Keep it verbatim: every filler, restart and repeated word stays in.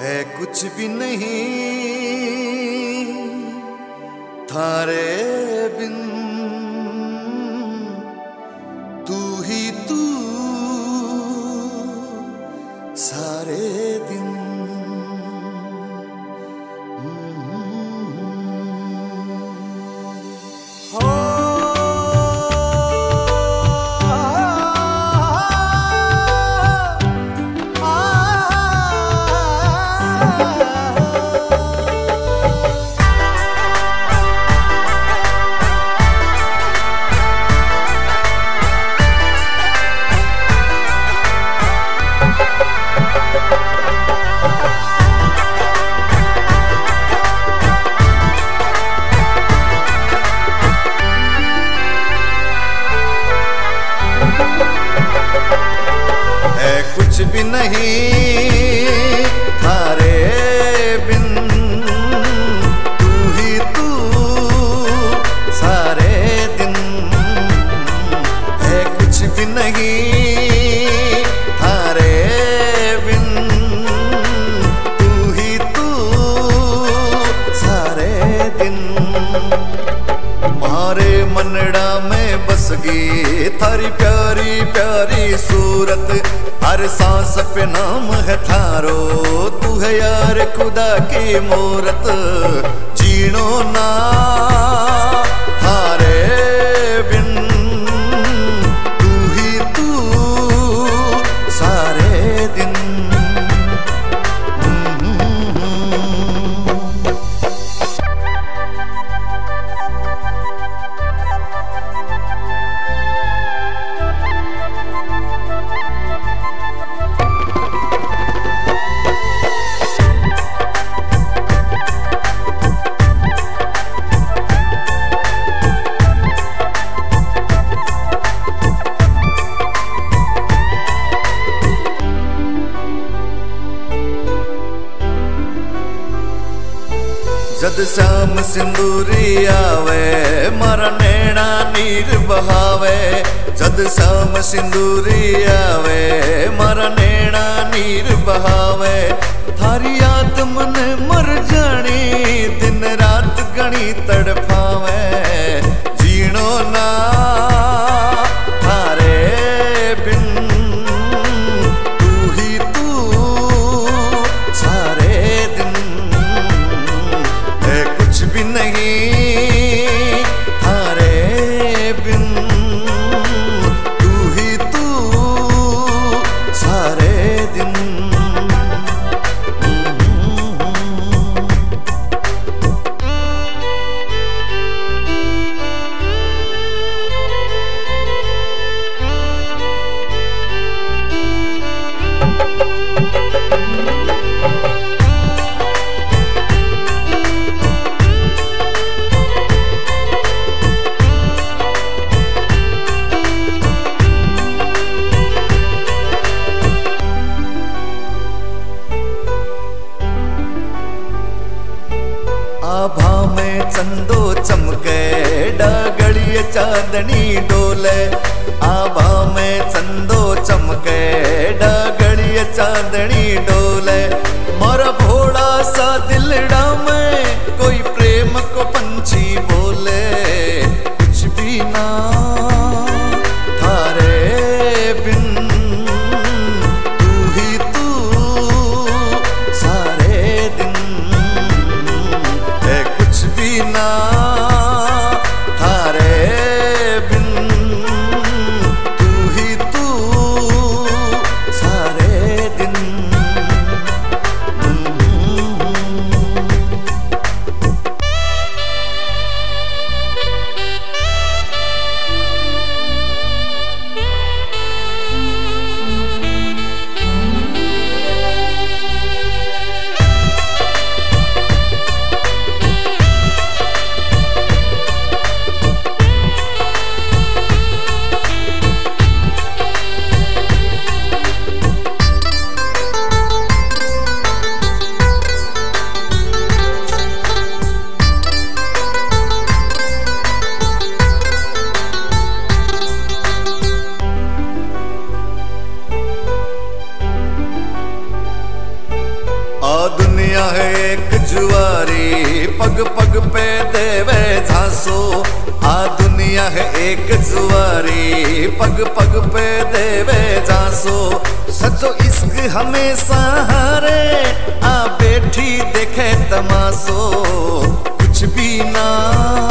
है कुछ भी नहीं थारे बिन, तू ही तू सारे दिन। कुछ भी नहीं थारे बिन, तू ही तू सारे दिन। है कुछ भी नहीं थारे बिन, तू ही तू सारे दिन। मारे मनड़ा में बस गई थारी प्यारी प्यारी सूरत, हर सांस पे नाम है थारो, तू है यार खुदा की मूरत। जीनो ना थारे बिन, तू ही तू सारे दिन। जद श्याम सिंदूरी आवे मारा नैना नीर बहावे, जद श्याम सिंदूरी आवे मारा नैना नीर बहावे। थारी याद मन मर जानी दिन रात गणी तड़फावे। जीनो ना थारे बिन, तू ही तू सारे दिन। कुछ भी नहीं थारे बिन, तू ही तू सारे दिन। आभा में चंदो चमके डगड़िए चांदनी डोले, आभा में चंदो चमके डगड़िए चांदनी डोले। मोरा भोड़ा सा दिलड़ा में कोई प्रेम को पंछी बोले। कुछ भी ना थारे बिन, तू ही तू सारे दिन। कुछ भी ना थारे बिन, तू ही तू सारे दिन। दुनिया है एक जुआरी, पग पग पे देवे झांसो। आ दुनिया है एक जुआरी, पग पग पे देवे झांसो। सचो इश्क हमेशा हारे, आ बैठी देखे तमाशो। कुछ भी ना